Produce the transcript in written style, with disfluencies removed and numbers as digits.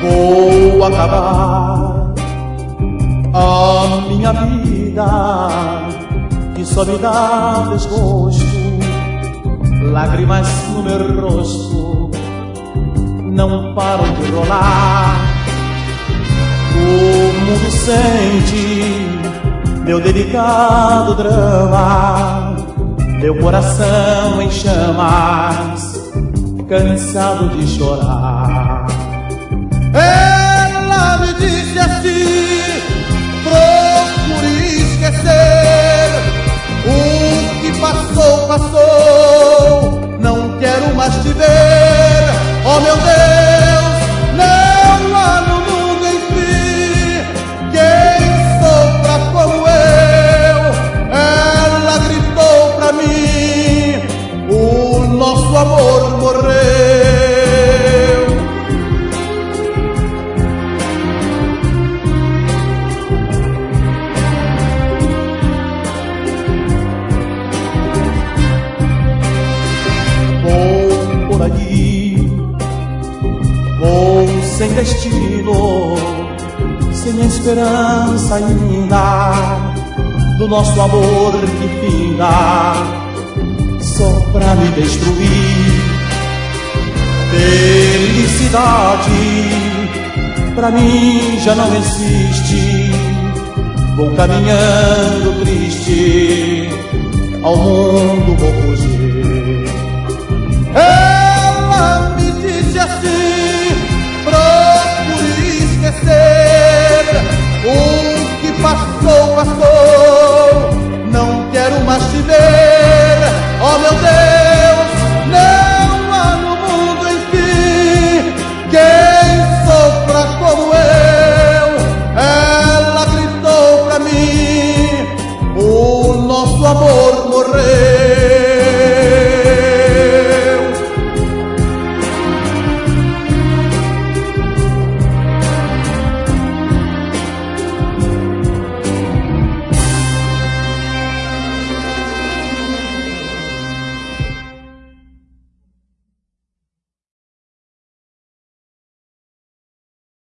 Vou acabar a minha vida que só me dá desgosto, lágrimas no meu rosto não param de rolar. O mundo sente meu delicado drama, meu coração em chamas, cansado de chorar. Ela me disse assim: procure esquecer o que passou, passou, não quero mais te ver. Oh meu Deus, não há no mundo enfim quem sofra como eu. Ela gritou pra mim: o nosso amor morreu. Vou sem destino, sem esperança ainda do nosso amor que finda, só pra me destruir. Felicidade pra mim já não existe, vou caminhando triste, ao mundo vou fugir. Ela me disse assim: procure esquecer o que passou, passou, não quero mais te ver. Oh meu Deus, não há no mundo enfim quem sofra como eu. Ela gritou pra mim: o nosso amor morreu.